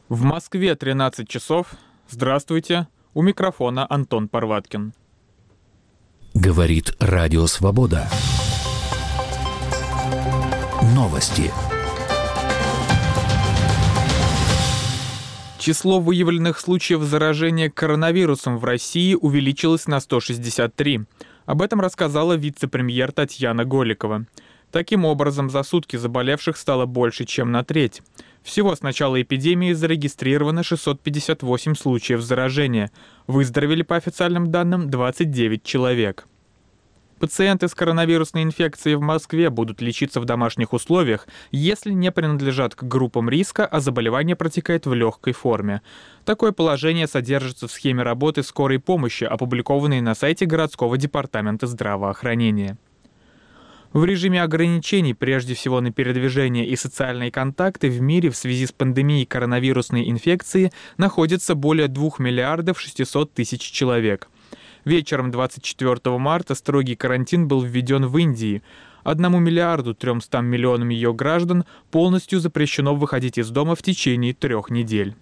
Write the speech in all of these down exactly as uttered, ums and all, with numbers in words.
В Москве тринадцать часов. Здравствуйте. У микрофона Антон Парваткин. Говорит Радио Свобода. Новости. Число выявленных случаев заражения коронавирусом в России увеличилось на сто шестьдесят три. Об этом рассказала вице-премьер Татьяна Голикова. Таким образом, за сутки заболевших стало больше, чем на треть. Всего с начала эпидемии зарегистрировано шестьсот пятьдесят восемь случаев заражения. Выздоровели, по официальным данным, двадцать девять человек. Пациенты с коронавирусной инфекцией в Москве будут лечиться в домашних условиях, если не принадлежат к группам риска, а заболевание протекает в легкой форме. Такое положение содержится в схеме работы скорой помощи, опубликованной на сайте городского департамента здравоохранения. В режиме ограничений, прежде всего на передвижение и социальные контакты, в мире в связи с пандемией коронавирусной инфекции находится более двух миллиардов шестисот тысяч человек. Вечером двадцать четвёртого марта строгий карантин был введен в Индии. Одному миллиарду трёмстам миллионам ее граждан полностью запрещено выходить из дома в течение трех недель.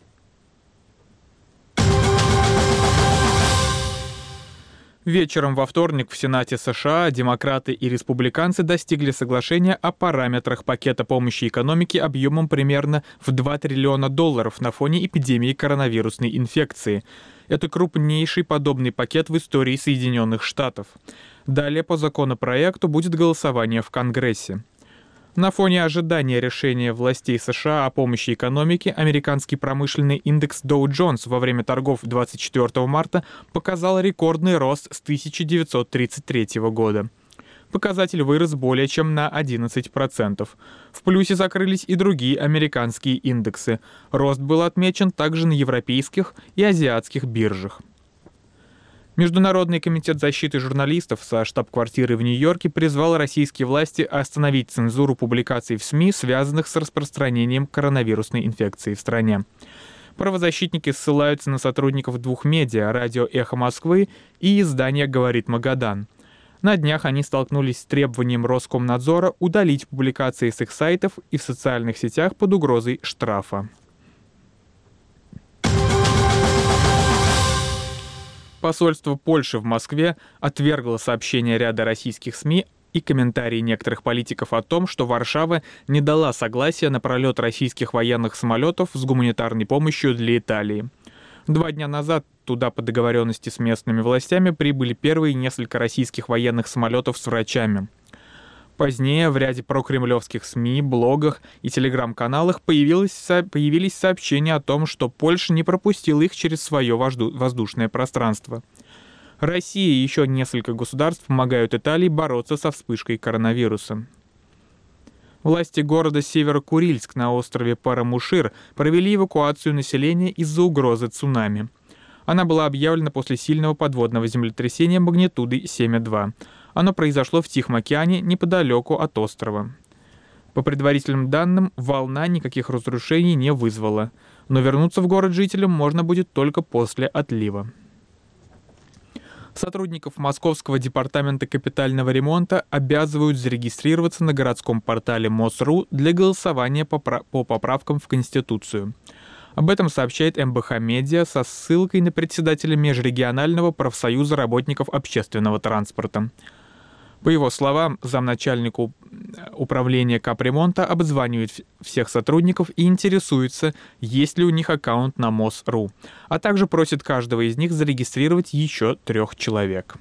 Вечером во вторник в Сенате США демократы и республиканцы достигли соглашения о параметрах пакета помощи экономике объемом примерно в два триллиона долларов на фоне эпидемии коронавирусной инфекции. Это крупнейший подобный пакет в истории Соединенных Штатов. Далее по законопроекту будет голосование в Конгрессе. На фоне ожидания решения властей США о помощи экономике, американский промышленный индекс Dow Jones во время торгов двадцать четвёртого марта показал рекордный рост с тысяча девятьсот тридцать третьего года. Показатель вырос более чем на одиннадцать процентов. В плюсе закрылись и другие американские индексы. Рост был отмечен также на европейских и азиатских биржах. Международный комитет защиты журналистов со штаб-квартиры в Нью-Йорке призвал российские власти остановить цензуру публикаций в СМИ, связанных с распространением коронавирусной инфекции в стране. Правозащитники ссылаются на сотрудников двух медиа «Радио Эхо Москвы» и издания «Говорит Магадан». На днях они столкнулись с требованием Роскомнадзора удалить публикации с их сайтов и в социальных сетях под угрозой штрафа. Посольство Польши в Москве отвергло сообщения ряда российских СМИ и комментарии некоторых политиков о том, что Варшава не дала согласия на пролет российских военных самолетов с гуманитарной помощью для Италии. Два дня назад туда по договоренности с местными властями прибыли первые несколько российских военных самолетов с врачами. Позднее в ряде прокремлевских СМИ, блогах и телеграм-каналах появилось, появились сообщения о том, что Польша не пропустила их через свое воздушное пространство. Россия и еще несколько государств помогают Италии бороться со вспышкой коронавируса. Власти города Северо-Курильск на острове Парамушир провели эвакуацию населения из-за угрозы цунами. Она была объявлена после сильного подводного землетрясения магнитудой семь и два. Оно произошло в Тихом океане неподалеку от острова. По предварительным данным, волна никаких разрушений не вызвала, но вернуться в город жителям можно будет только после отлива. Сотрудников Московского департамента капитального ремонта обязывают зарегистрироваться на городском портале МОСРУ для голосования по, по поправкам в Конституцию. Об этом сообщает эм бэ ха Медиа со ссылкой на председателя Межрегионального профсоюза работников общественного транспорта. По его словам, замначальника управления капремонта обзванивает всех сотрудников и интересуется, есть ли у них аккаунт на МОСРУ, а также просит каждого из них зарегистрировать еще трех человек.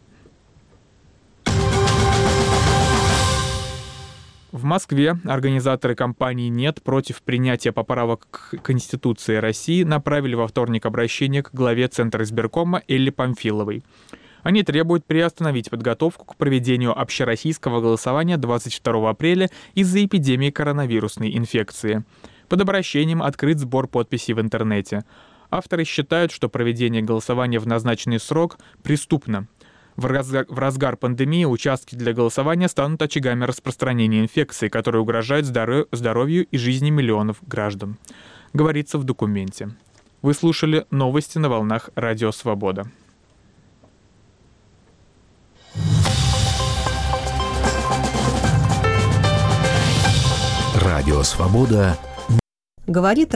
В Москве организаторы кампании «Нет» против принятия поправок к Конституции России направили во вторник обращение к главе Центра избиркома Элле Памфиловой. Они требуют приостановить подготовку к проведению общероссийского голосования двадцать второго апреля из-за эпидемии коронавирусной инфекции. Под обращением открыт сбор подписей в интернете. Авторы считают, что проведение голосования в назначенный срок преступно. В разгар, в разгар пандемии участки для голосования станут очагами распространения инфекции, которые угрожают здоров, здоровью и жизни миллионов граждан, говорится в документе. Вы слушали новости на волнах Радио Свобода. Радио Свобода. Говорит